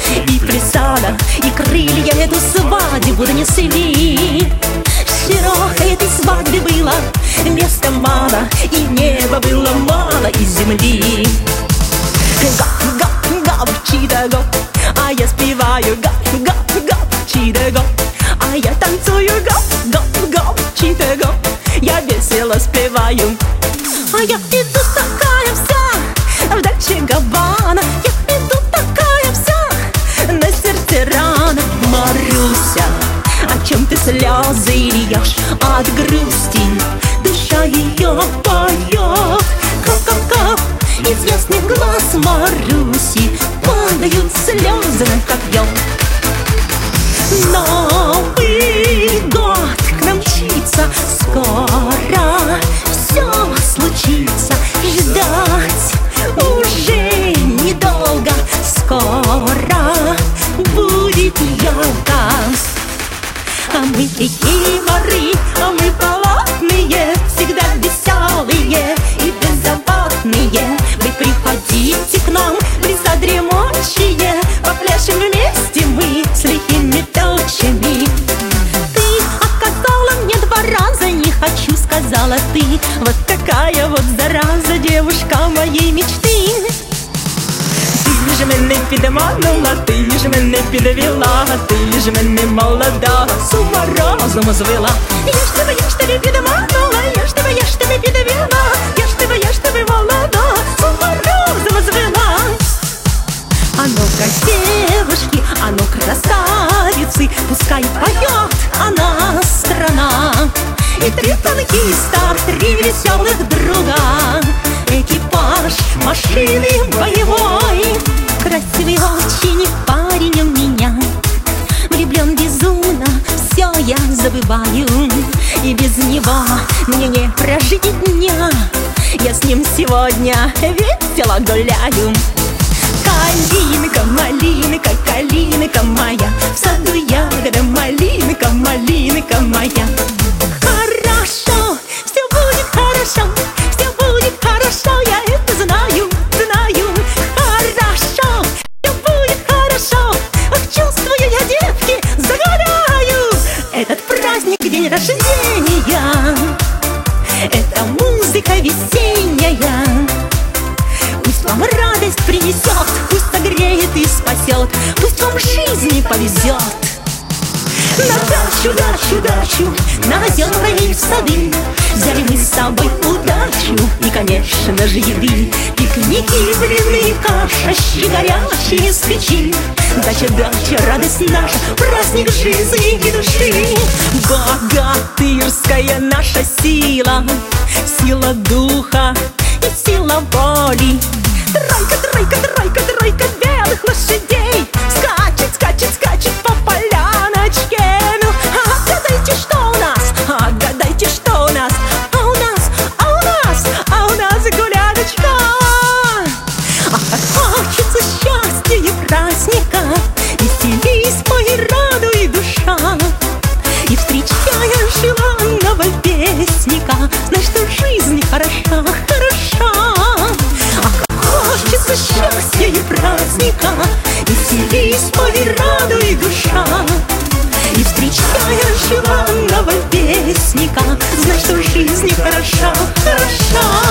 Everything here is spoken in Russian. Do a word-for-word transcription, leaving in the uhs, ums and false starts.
и плясала, и крылья эту свадьбу донесли. Широкой этой свадьбе было места мало, и неба было мало, и земли. Гап-гап-гап, чита-гоп, а я спеваю гап-гап-гап, чита-гоп, а я танцую гап-гап-гап, чита-гоп, я весело спеваю. А я иду такая вся в Дольче Габбана, я иду такая вся, на сердце рана. Маруся, о чем ты слезы льешь от грусти? Душа ее поет. Кап-кап-кап, из ясных глаз Маруси падают слезы, как лед. Новый год к нам мчится, скоро все случится. Ждать уже недолго, скоро будет ярко. А мы такие воры, а мы болотные, всегда веселые и беззаботные. Вы приходите к нам, близко дремучие, попляшем вместе мы с лихими толчами. Ты отказала мне два раза, не хочу, сказала ты. Вот такая вот зараза, девушка моей мечты. Ти ж мене підманула, ти ж мене підвела, ти ж мене молода з ума розуму звела. Я ж тебе, я ж тебе підманула, я ж тебе, я ж тебе підвела, я ж тебе, я ж тебе молода з ума розуму звела. А ну-ка, девушки, а ну, красавицы, пускай поет она страна. И три танкиста, три веселых друга, экипаж машины боевой. Красивый очень парень у меня, влюблен безумно, все я забываю. И без него мне не прожить дня, я с ним сегодня весело гуляю. Калинка, малинка, калинка моя, в саду ягода, малинка, малинка моя. Хорошо, все будет хорошо, все будет хорошо, я это знаю, знаю. Хорошо, все будет хорошо, ах, чувствую я, девки, загораю. Этот праздник, день рождения, это музыка весенняя. Пусть вам радость принесет, пусть согреет и спасет, пусть вам в жизни повезет. На дачу, дачу, дачу, на озера и в сады взяли мы с собой удачу и, конечно же, еды. Пикники, блины, каша, щи горячие с печи. Дача, дача, радость наша, праздник жизни и души. Богатырская наша сила, сила духа и сила воли. Тройка, тройка, тройка, тройка белых лошадей скачет, скачет, скачет по поляночке. Ну, отгадайте, что у нас, отгадайте, что у нас. А у нас, а у нас, а у нас гуляночка. Ах, как хочется счастья и праздника, веселись, мой, радуй душа. И встречая желанного вестника, знай, что жизнь хороша, хороша. Хочется счастья и праздника, веселись, мой, радуй душа. И встречая желанного вестника, знай, что жизнь хороша, хороша.